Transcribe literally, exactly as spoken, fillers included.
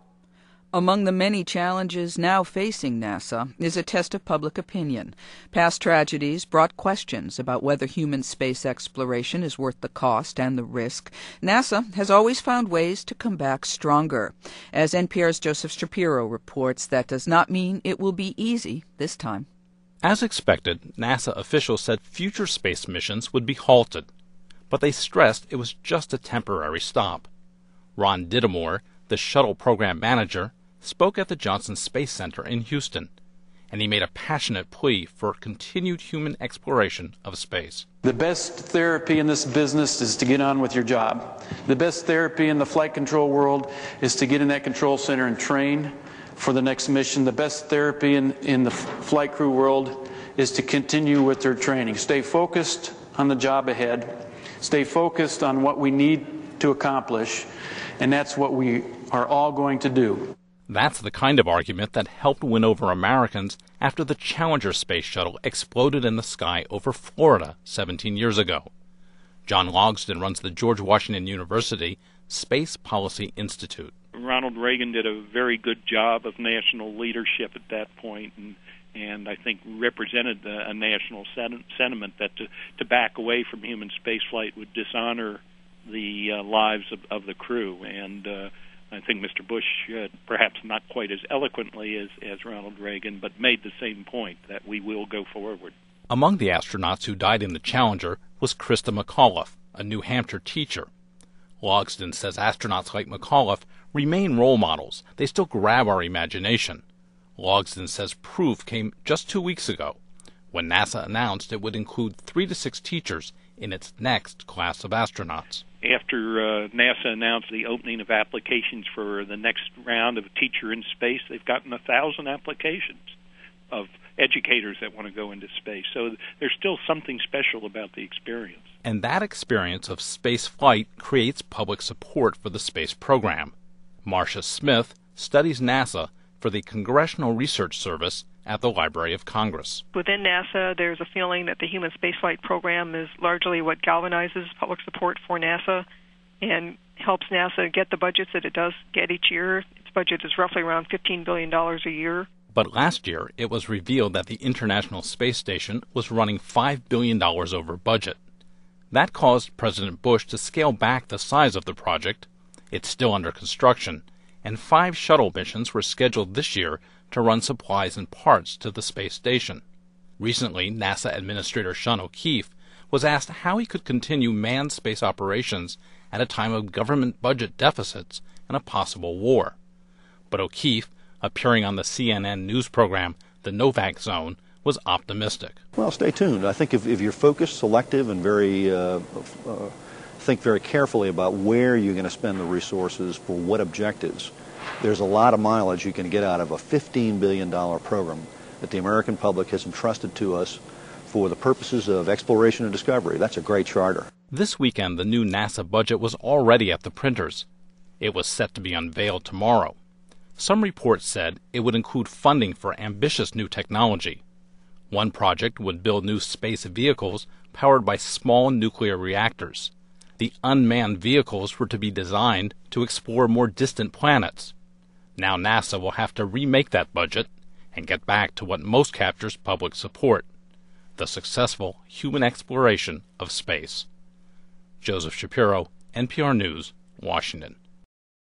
Among the many challenges now facing NASA is a test of public opinion. Past tragedies brought questions about whether human space exploration is worth the cost and the risk. NASA has always found ways to come back stronger. As N P R's Joseph Shapiro reports, that does not mean it will be easy this time. As expected, NASA officials said future space missions would be halted, but they stressed it was just a temporary stop. Ron Dittemore, the shuttle program manager, spoke at the Johnson Space Center in Houston, and he made a passionate plea for continued human exploration of space. The best therapy in this business is to get on with your job. The best therapy in the flight control world is to get in that control center and train for the next mission. The best therapy in, in the flight crew world is to continue with their training. Stay focused on the job ahead. Stay focused on what we need to accomplish, and that's what we are all going to do. That's the kind of argument that helped win over Americans after the Challenger space shuttle exploded in the sky over Florida seventeen years ago. John Logsdon runs the George Washington University Space Policy Institute. Ronald Reagan did a very good job of national leadership at that point, and, and I think represented a, a national sen- sentiment that to, to back away from human spaceflight would dishonor the uh, lives of, of the crew. And uh, I think Mister Bush, uh, perhaps not quite as eloquently as, as Ronald Reagan, but made the same point, that we will go forward. Among the astronauts who died in the Challenger was Christa McAuliffe, a New Hampshire teacher. Logsdon says astronauts like McAuliffe remain role models. They still grab our imagination. Logsdon says proof came just two weeks ago, when NASA announced it would include three to six teachers in its next class of astronauts. After uh, NASA announced the opening of applications for the next round of Teacher in Space, they've gotten a thousand applications of educators that want to go into space. So there's still something special about the experience. And that experience of space flight creates public support for the space program. Marcia Smith studies NASA for the Congressional Research Service at the Library of Congress. Within NASA, there's a feeling that the human spaceflight program is largely what galvanizes public support for NASA and helps NASA get the budgets that it does get each year. Its budget is roughly around fifteen billion dollars a year. But last year, it was revealed that the International Space Station was running five billion dollars over budget. That caused President Bush to scale back the size of the project. It's still under construction, and five shuttle missions were scheduled this year to run supplies and parts to the space station. Recently, NASA Administrator Sean O'Keefe was asked how he could continue manned space operations at a time of government budget deficits and a possible war. But O'Keefe, appearing on the C N N news program The Novak Zone, was optimistic. Well, stay tuned. I think if, if you're focused, selective, and very uh, uh, think very carefully about where you're going to spend the resources for what objectives, there's a lot of mileage you can get out of a fifteen billion dollars program that the American public has entrusted to us for the purposes of exploration and discovery. That's a great charter. This weekend, the new NASA budget was already at the printers. It was set to be unveiled tomorrow. Some reports said it would include funding for ambitious new technology. One project would build new space vehicles powered by small nuclear reactors. The unmanned vehicles were to be designed to explore more distant planets. Now NASA will have to remake that budget and get back to what most captures public support: the successful human exploration of space. Joseph Shapiro, N P R News, Washington.